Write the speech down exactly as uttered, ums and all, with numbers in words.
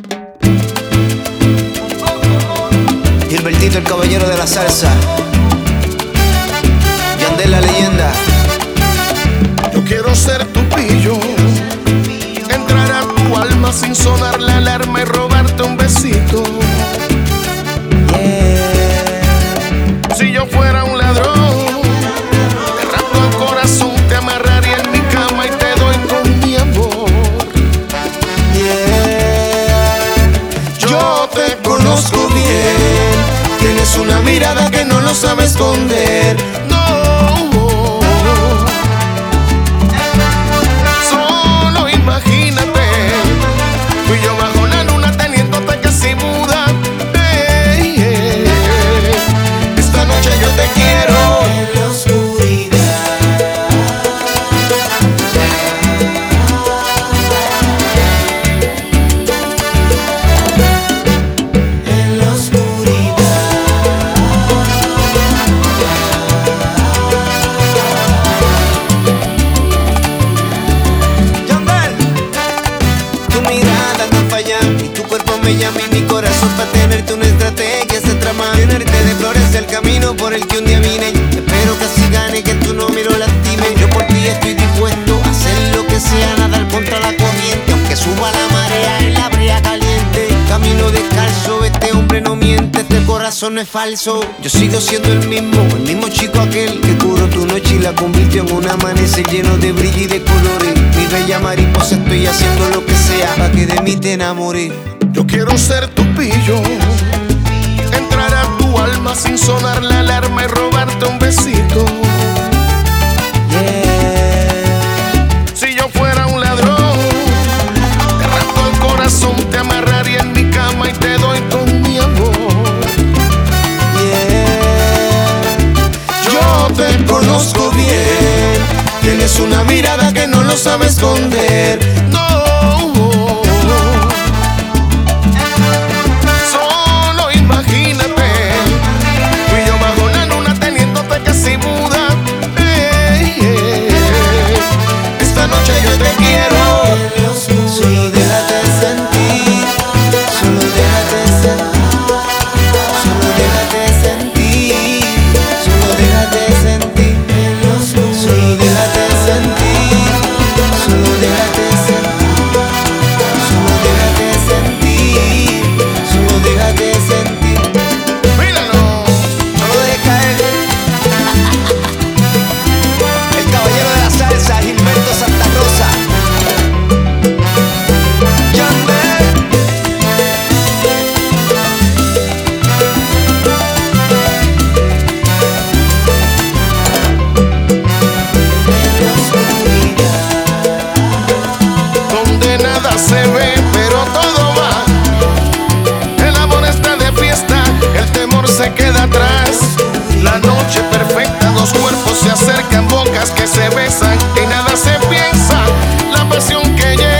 Gilbertito, el caballero de la salsa. Yandel, la leyenda. Yo quiero ser tu pillo, entrar a tu alma sin sonar la alarma y robarte un besito. Yeah. Si yo fuera un ladrón, te rapto el corazón, te amarraría en mi cama y te doy con mi amor. Yeah. Yo te conozco bien, tienes una mirada que no lo sabe esconder. No, solo imagínate, tú y yo bajo la luna teniéndote casi muda. Hey, hey, hey. Esta noche yo te quiero En la oscuridad. En la oscuridad. Yandel. Tu mirada no falla y tu cuerpo me llama y mi corazón para tenerte una estrategia se trama. Llenarte de flores el camino por el que un día vine. Espero que así gane, que tú no me lo lastime. Yo por ti estoy dispuesto a hacer lo que sea, nadar contra la corriente, aunque suba la marea en la brea caliente. Camino descalzo, este hombre no miente, este corazón no es falso. Yo sigo siendo el mismo, el mismo chico aquel que curó tu noche y la convirtió en un amanecer lleno de brillo y de colores. Mi bella mariposa, estoy haciendo lo que sea para que de mí te enamores. Yo quiero ser tu pillo, entrar a tu alma sin sonar la alarma y robarte un besito. Yeah. Si yo fuera un ladrón, te rapto el corazón, te amarraría en mi cama y te doy con mi amor. Yeah. Yo te conozco bien, tienes una mirada que no lo sabe esconder. No, solo imagínate, tú y yo bajo la luna teniéndote casi muda. Hey, hey, hey. Esta noche yo te quiero. Solo déjate sentir, solo déjate sentir, solo déjate sentir, solo déjate sentir, solo déjate sentir, solo déjate sentir, solo déjate sentir, solo déjate sentir. Míralo. Solo deje caer. El caballero de la salsa, Gilberto Santa Rosa. Yandel. Donde nada se ve, pero todo va. El amor está de fiesta, el temor se queda atrás. La noche perfecta, dos cuerpos se acercan, bocas que se besan y nada se piensa. La pasión que llega